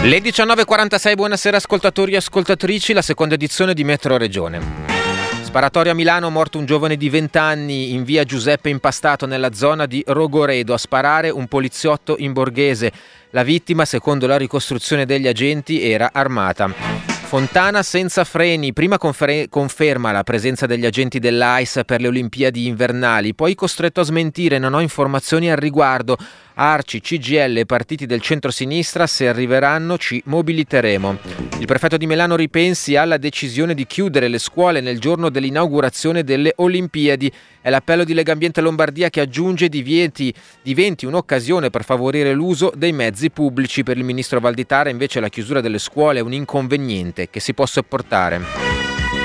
Le 19.46, buonasera ascoltatori e ascoltatrici, la seconda edizione di Metro Regione. Sparatorio a Milano, morto un giovane di 20 anni in via Giuseppe Impastato nella zona di Rogoredo. A sparare un poliziotto in borghese. La vittima, secondo la ricostruzione degli agenti, era armata. Fontana senza freni, prima conferma la presenza degli agenti dell'AIS per le Olimpiadi invernali, poi costretto a smentire, non ho informazioni al riguardo. Arci, CGIL e partiti del centro-sinistra, se arriveranno ci mobiliteremo. Il prefetto di Milano ripensi alla decisione di chiudere le scuole nel giorno dell'inaugurazione delle Olimpiadi. È l'appello di Legambiente Lombardia che aggiunge diventi un'occasione per favorire l'uso dei mezzi pubblici. Per il ministro Valditara invece la chiusura delle scuole è un inconveniente che si può sopportare.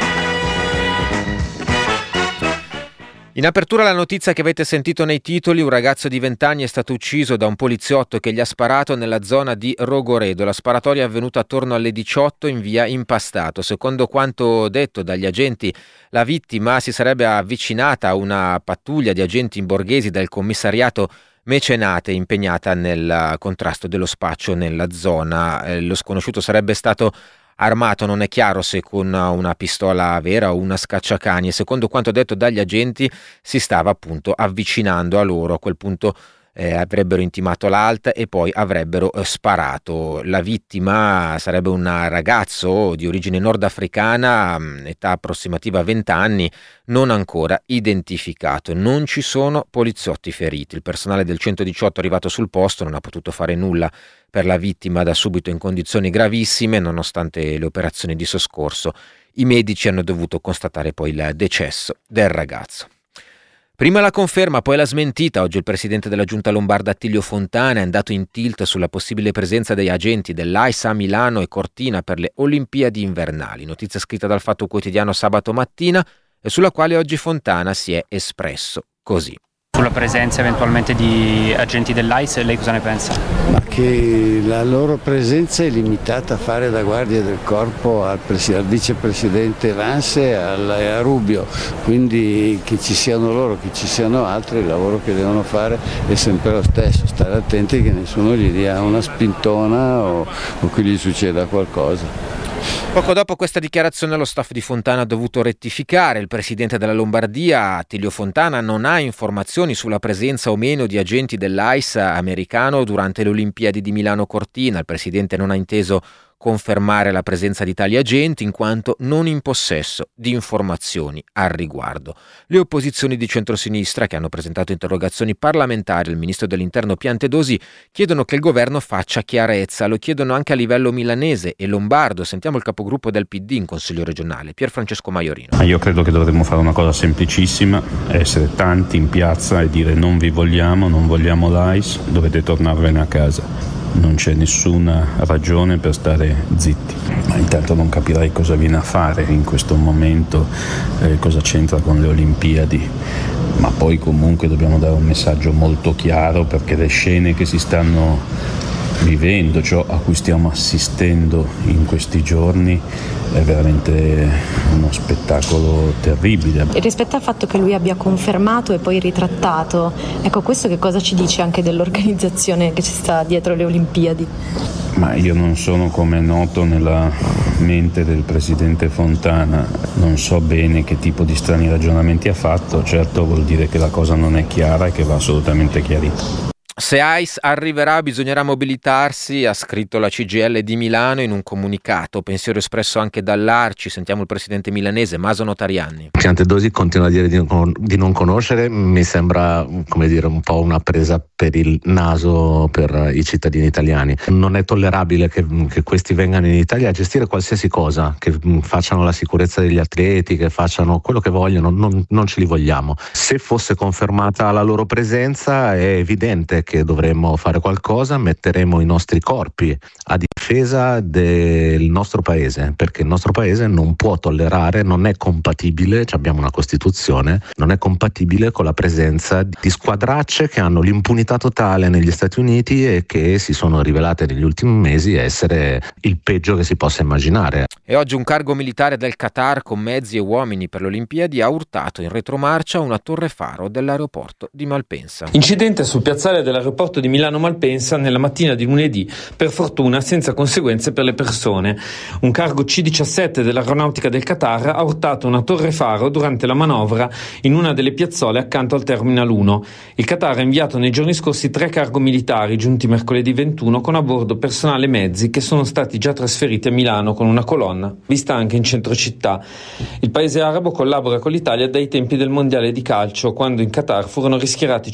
In apertura la notizia che avete sentito nei titoli: un ragazzo di 20 anni è stato ucciso da un poliziotto che gli ha sparato nella zona di Rogoredo. La sparatoria è avvenuta attorno alle 18 in via Impastato. Secondo quanto detto dagli agenti, la vittima si sarebbe avvicinata a una pattuglia di agenti imborghesi del commissariato Mecenate impegnata nel contrasto dello spaccio nella zona. Lo sconosciuto sarebbe stato armato, non è chiaro se con una pistola vera o una scacciacani, e secondo quanto detto dagli agenti si stava appunto avvicinando a loro. A quel punto avrebbero intimato l'alt e poi avrebbero sparato. La vittima sarebbe un ragazzo di origine nordafricana, età approssimativa 20 anni, non ancora identificato. Non ci sono poliziotti feriti. Il personale del 118 arrivato sul posto non ha potuto fare nulla per la vittima, da subito in condizioni gravissime, nonostante le operazioni di soccorso. I medici hanno dovuto constatare poi il decesso del ragazzo. Prima la conferma, poi la smentita. Oggi il presidente della giunta lombarda Attilio Fontana è andato in tilt sulla possibile presenza degli agenti dell'AIS a Milano e Cortina per le Olimpiadi invernali. Notizia scritta dal Fatto Quotidiano sabato mattina e sulla quale oggi Fontana si è espresso così. Sulla presenza eventualmente di agenti dell'AIS, lei cosa ne pensa? Ma che la loro presenza è limitata a fare da guardia del corpo al vicepresidente Vance e a Rubio, quindi che ci siano loro, che ci siano altri, il lavoro che devono fare è sempre lo stesso, stare attenti che nessuno gli dia una spintona o che gli succeda qualcosa. Poco dopo questa dichiarazione lo staff di Fontana ha dovuto rettificare. Il presidente della Lombardia, Attilio Fontana, non ha informazioni sulla presenza o meno di agenti dell'AIS americano durante le Olimpiadi di Milano Cortina. Il presidente non ha inteso confermare la presenza di tali agenti in quanto non in possesso di informazioni al riguardo. Le opposizioni di centrosinistra, che hanno presentato interrogazioni parlamentari al ministro dell'Interno Piantedosi, chiedono che il governo faccia chiarezza. Lo chiedono anche a livello milanese e lombardo. Sentiamo il capogruppo del PD in Consiglio regionale, Pier Francesco Maiorino. Io credo che dovremmo fare una cosa semplicissima: essere tanti in piazza e dire non vi vogliamo, non vogliamo l'AIS, dovete tornarvene a casa. Non c'è nessuna ragione per stare zitti, ma intanto non capirei cosa viene a fare in questo momento, cosa c'entra con le Olimpiadi, ma poi comunque dobbiamo dare un messaggio molto chiaro, perché le scene che si stanno vivendo, ciò a cui stiamo assistendo in questi giorni, è veramente uno spettacolo terribile. E rispetto al fatto che lui abbia confermato e poi ritrattato, ecco, questo che cosa ci dice anche dell'organizzazione che ci sta dietro le Olimpiadi? Ma io non sono, come è noto, nella mente del presidente Fontana, non so bene che tipo di strani ragionamenti ha fatto. Certo, vuol dire che la cosa non è chiara e che va assolutamente chiarita. Se AIS arriverà bisognerà mobilitarsi, ha scritto la CGIL di Milano in un comunicato, pensiero espresso anche dall'Arci. Sentiamo il presidente milanese Maso Notarianni. Piantedosi continua a dire di non conoscere, mi sembra, come dire, un po' una presa per il naso per i cittadini italiani. Non è tollerabile che questi vengano in Italia a gestire qualsiasi cosa, che facciano la sicurezza degli atleti, che facciano quello che vogliono, non ce li vogliamo. Se fosse confermata la loro presenza è evidente che dovremmo fare qualcosa, metteremo i nostri corpi a difesa del nostro paese, perché il nostro paese non può tollerare, non è compatibile, abbiamo una Costituzione, non è compatibile con la presenza di squadracce che hanno l'impunità totale negli Stati Uniti e che si sono rivelate negli ultimi mesi essere il peggio che si possa immaginare. E oggi un cargo militare del Qatar con mezzi e uomini per le Olimpiadi ha urtato in retromarcia una torre faro dell'aeroporto di Malpensa. Incidente sul piazzale del dell'aeroporto di Milano Malpensa nella mattina di lunedì, per fortuna senza conseguenze per le persone. Un cargo C-17 dell'aeronautica del Qatar ha urtato una torre faro durante la manovra in una delle piazzole accanto al Terminal 1. Il Qatar ha inviato nei giorni scorsi 3 cargo militari giunti mercoledì 21 con a bordo personale e mezzi che sono stati già trasferiti a Milano con una colonna vista anche in centro città. Il paese arabo collabora con l'Italia dai tempi del mondiale di calcio, quando in Qatar furono rischierati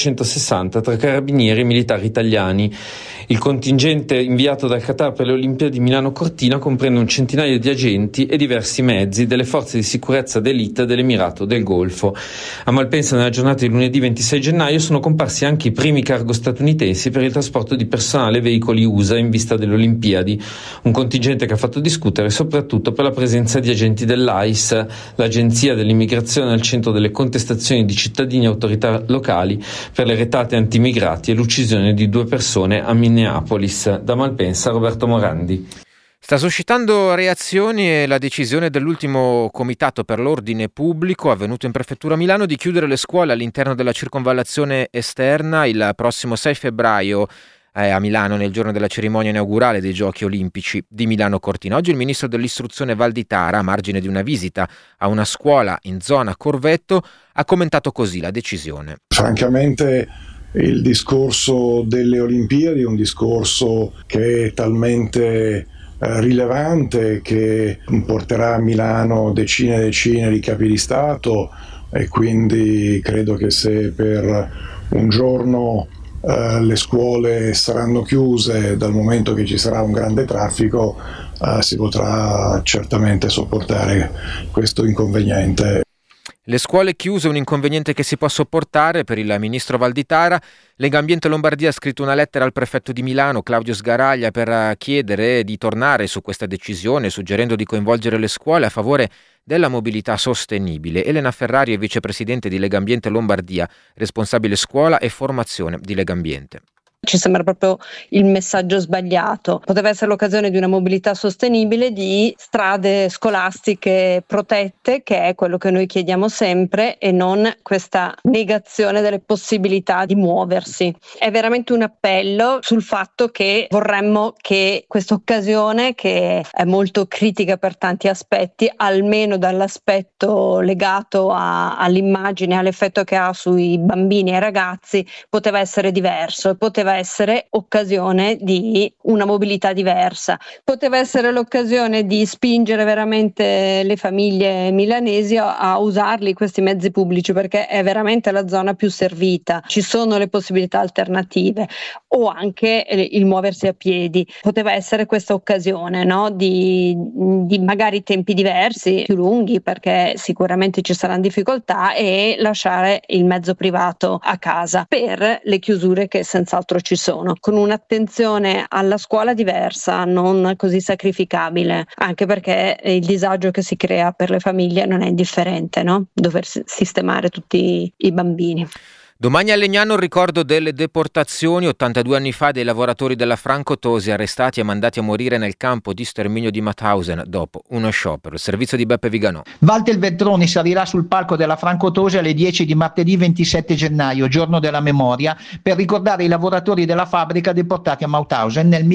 560 tra carabinieri e militari italiani. Il contingente inviato dal Qatar per le Olimpiadi Milano Cortina comprende un centinaio di agenti e diversi mezzi delle forze di sicurezza d'élite dell'Emirato del Golfo. A Malpensa nella giornata di lunedì 26 gennaio sono comparsi anche i primi cargo statunitensi per il trasporto di personale e veicoli USA in vista delle Olimpiadi, un contingente che ha fatto discutere soprattutto per la presenza di agenti dell'AIS, l'agenzia dell'immigrazione al centro delle contestazioni di cittadini e autorità locali per le retate antimigranti e l'uccisione di 2 persone a Minneapolis. Da Malpensa, Roberto Morandi. Sta suscitando reazioni e la decisione dell'ultimo comitato per l'ordine pubblico avvenuto in prefettura Milano di chiudere le scuole all'interno della circonvallazione esterna il prossimo 6 febbraio a Milano, nel giorno della cerimonia inaugurale dei Giochi Olimpici di Milano Cortina. Oggi il ministro dell'istruzione Valditara, a margine di una visita a una scuola in zona Corvetto, ha commentato così la decisione. Francamente il discorso delle Olimpiadi è un discorso che è talmente rilevante che porterà a Milano decine e decine di capi di Stato, e quindi credo che se per un giorno le scuole saranno chiuse, dal momento che ci sarà un grande traffico, si potrà certamente sopportare questo inconveniente. Le scuole chiuse, un inconveniente che si può sopportare per il ministro Valditara. Legambiente Lombardia ha scritto una lettera al prefetto di Milano, Claudio Sgaraglia, per chiedere di tornare su questa decisione, suggerendo di coinvolgere le scuole a favore della mobilità sostenibile. Elena Ferrari è vicepresidente di Legambiente Lombardia, responsabile scuola e formazione di Legambiente. Ci sembra proprio il messaggio sbagliato. Poteva essere l'occasione di una mobilità sostenibile, di strade scolastiche protette, che è quello che noi chiediamo sempre, e non questa negazione delle possibilità di muoversi. È veramente un appello sul fatto che vorremmo che questa occasione, che è molto critica per tanti aspetti, almeno dall'aspetto legato all'immagine, all'effetto che ha sui bambini e ragazzi, poteva essere diverso e poteva essere occasione di una mobilità diversa. Poteva essere l'occasione di spingere veramente le famiglie milanesi a usarli questi mezzi pubblici, perché è veramente la zona più servita. Ci sono le possibilità alternative, o anche il muoversi a piedi. Poteva essere questa occasione, no? di magari tempi diversi, più lunghi, perché sicuramente ci saranno difficoltà, e lasciare il mezzo privato a casa per le chiusure che senz'altro ci sono, con un'attenzione alla scuola diversa, non così sacrificabile, anche perché il disagio che si crea per le famiglie non è indifferente, no? Dover sistemare tutti i bambini. Domani a Legnano il ricordo delle deportazioni 82 anni fa dei lavoratori della Franco-Tosi arrestati e mandati a morire nel campo di sterminio di Mauthausen dopo uno sciopero. Il servizio di Beppe Viganò. Walter Veltroni salirà sul palco della Franco-Tosi alle 10 di martedì 27 gennaio, giorno della memoria, per ricordare i lavoratori della fabbrica deportati a Mauthausen nel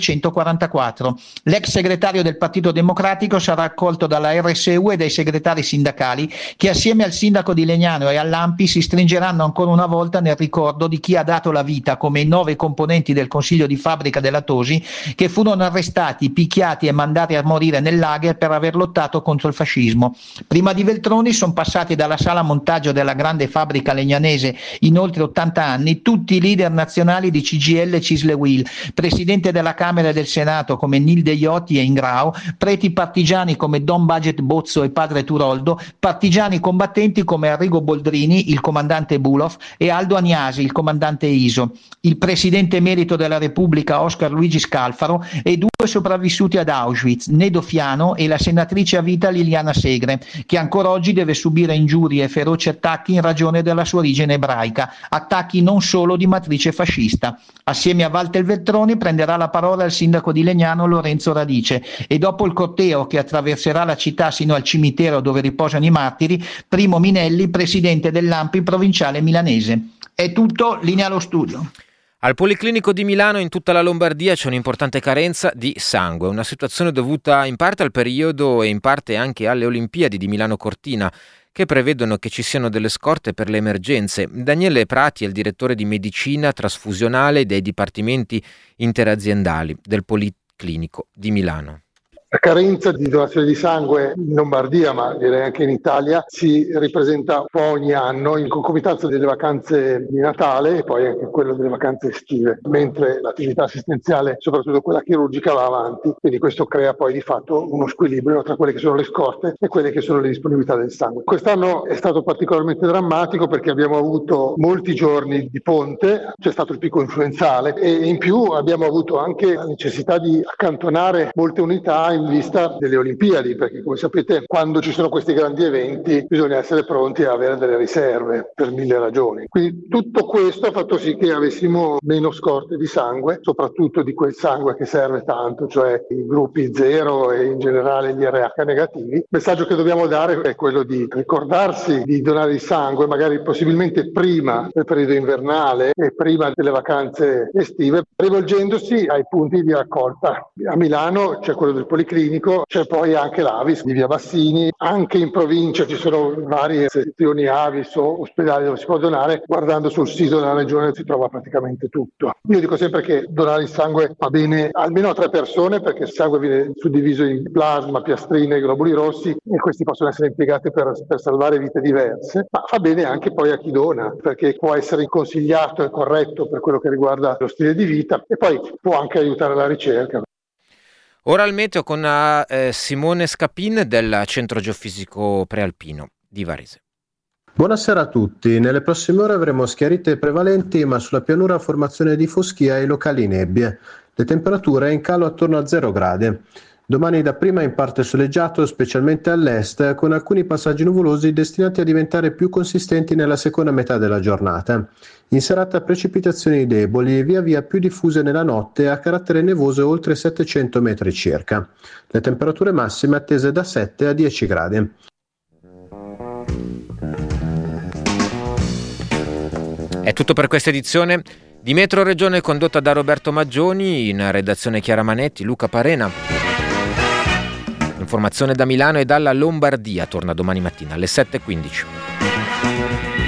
1944. L'ex segretario del Partito Democratico sarà accolto dalla RSU e dai segretari sindacali, che assieme al sindaco di Legnano e all'ANPI si stringeranno ancora una volta nel ricordo di chi ha dato la vita, come i 9 componenti del consiglio di fabbrica della Tosi, che furono arrestati, picchiati e mandati a morire nel lager per aver lottato contro il fascismo. Prima di Veltroni sono passati dalla sala montaggio della grande fabbrica legnanese in oltre 80 anni tutti i leader nazionali di CGIL e Cisle-Will, presidente della Camera e del Senato come Nilde Iotti e Ingrao, preti partigiani come Don Baget Bozzo e padre Turoldo, partigiani combattenti come Arrigo Boldrini, il comandante Bulow, e Aldo Agnasi, il comandante ISO, il presidente emerito della Repubblica Oscar Luigi Scalfaro e 2 sopravvissuti ad Auschwitz, Nedo Fiano e la senatrice a vita Liliana Segre, che ancora oggi deve subire ingiurie e feroci attacchi in ragione della sua origine ebraica, attacchi non solo di matrice fascista. Assieme a Walter Veltroni prenderà la parola il sindaco di Legnano Lorenzo Radice, e dopo il corteo che attraverserà la città sino al cimitero dove riposano i martiri, Primo Minelli, presidente dell'ANPI provinciale milanese. È tutto, linea allo studio. Al Policlinico di Milano e in tutta la Lombardia c'è un'importante carenza di sangue, una situazione dovuta in parte al periodo e in parte anche alle Olimpiadi di Milano Cortina, che prevedono che ci siano delle scorte per le emergenze. Daniele Prati è il direttore di medicina trasfusionale dei dipartimenti interaziendali del Policlinico di Milano. La carenza di donazione di sangue in Lombardia, ma direi anche in Italia, si ripresenta un po' ogni anno in concomitanza delle vacanze di Natale e poi anche quello delle vacanze estive, mentre l'attività assistenziale, soprattutto quella chirurgica, va avanti. Quindi questo crea poi di fatto uno squilibrio tra quelle che sono le scorte e quelle che sono le disponibilità del sangue. Quest'anno è stato particolarmente drammatico perché abbiamo avuto molti giorni di ponte, c'è stato il picco influenzale e in più abbiamo avuto anche la necessità di accantonare molte unità in vista delle Olimpiadi, perché come sapete quando ci sono questi grandi eventi bisogna essere pronti a avere delle riserve per 1000 ragioni. Quindi tutto questo ha fatto sì che avessimo meno scorte di sangue, soprattutto di quel sangue che serve tanto, cioè i gruppi 0 e in generale gli RH negativi. Il messaggio che dobbiamo dare è quello di ricordarsi di donare il sangue, magari possibilmente prima del periodo invernale e prima delle vacanze estive, rivolgendosi ai punti di raccolta. A Milano c'è quello del Policlinico, c'è poi anche l'Avis di Via Bassini, anche in provincia ci sono varie sezioni Avis o ospedali dove si può donare, guardando sul sito della regione si trova praticamente tutto. Io dico sempre che donare il sangue va bene almeno a 3 persone perché il sangue viene suddiviso in plasma, piastrine e globuli rossi e questi possono essere impiegati per salvare vite diverse, ma fa bene anche poi a chi dona perché può essere consigliato e corretto per quello che riguarda lo stile di vita e poi può anche aiutare la ricerca. Ora al meteo con Simone Scapin del Centro Geofisico Prealpino di Varese. Buonasera a tutti. Nelle prossime ore avremo schiarite prevalenti, ma sulla pianura formazione di foschia e locali nebbie. Le temperature in calo attorno a 0 gradi. Domani dapprima in parte soleggiato, specialmente all'est, con alcuni passaggi nuvolosi destinati a diventare più consistenti nella seconda metà della giornata. In serata precipitazioni deboli, via via più diffuse nella notte, a carattere nevoso oltre 700 metri circa. Le temperature massime attese da 7 a 10 gradi. È tutto per questa edizione di Metro Regione condotta da Roberto Maggioni, in redazione Chiara Manetti, Luca Parena. Informazione da Milano e dalla Lombardia torna domani mattina alle 7:15.